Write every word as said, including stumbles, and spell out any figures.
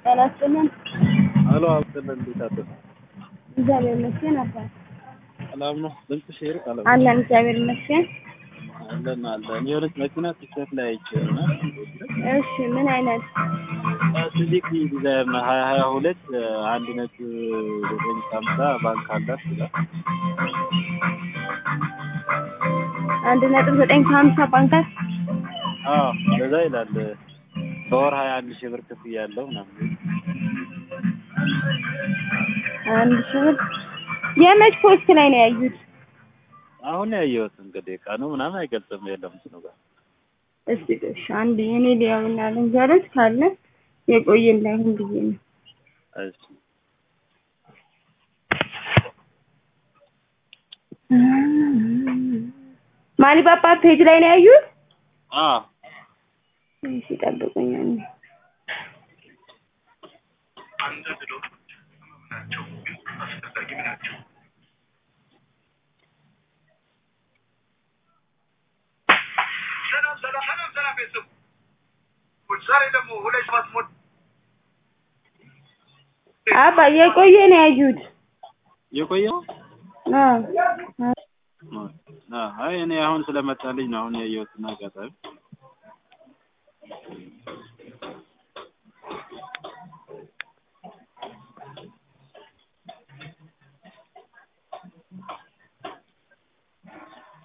አላስቀመም አሎ አብደላ እንዴት አደረ? እግዚአብሔር ይመስገን አባት ሰላም ነው። ድምፅሽ ይርቃል። አለን እግዚአብሔር ይመስገን። አለን አለን። የሆነች መኪና ቲኬት ላይ አይቼና እሺ ምን አይነት ሱዙኪ ዲዛይር ነው ሀያ ሀያ ሁለት አንድ ነጥብ ዘጠኝ ሃምሳ ባንክ አላት ይላል። አንድ ነጥብ ዘጠኝ ሃምሳ ባንክ አዎ ለዛ ይላል። በወር ሀያ አንድ ሺህ ብር ክፍያ ያለው ምናምን አንድ ሺህ ብር የመች ፖስት ላይ ነው ያዩት? አሁን ያየሁት እንግዲህ ቀኑ ምናምን አይገልጽም የለም እሱ ጋር። እስቲ እሺ አንድ የኔ ሊያውና ልንገርህ ካለ የቆየ እንዳይሆን ብዬ ነው። እሺ ማሊ ባባ ፔጅ ላይ ነው ያዩት? አዎ እሺ ጠብቁኝ። አንድ ብሎ ናቸው አስፈላጊ ናቸው። ሰላም ሰላም ሰላም ሰላም ቤተሰብ ዛሬ ደግሞ ሁለት ሰባት ሞት አባ የቆየ ነው ያዩት? የቆየው አዎ አዎ አይ እኔ አሁን ስለመጣልኝ ነው አሁን ያየሁት እና አጋጣሚ